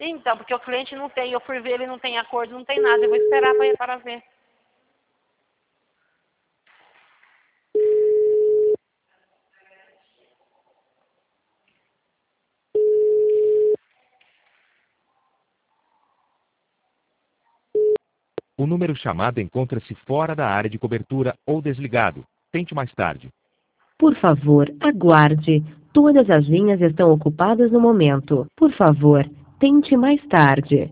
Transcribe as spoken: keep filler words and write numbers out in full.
Então, porque o cliente não tem, eu fui ver, ele não tem acordo, não tem nada, eu vou esperar para, para ver. O número chamado encontra-se fora da área de cobertura ou desligado. Tente mais tarde. Por favor, aguarde. Todas as linhas estão ocupadas no momento. Por favor, tente mais tarde.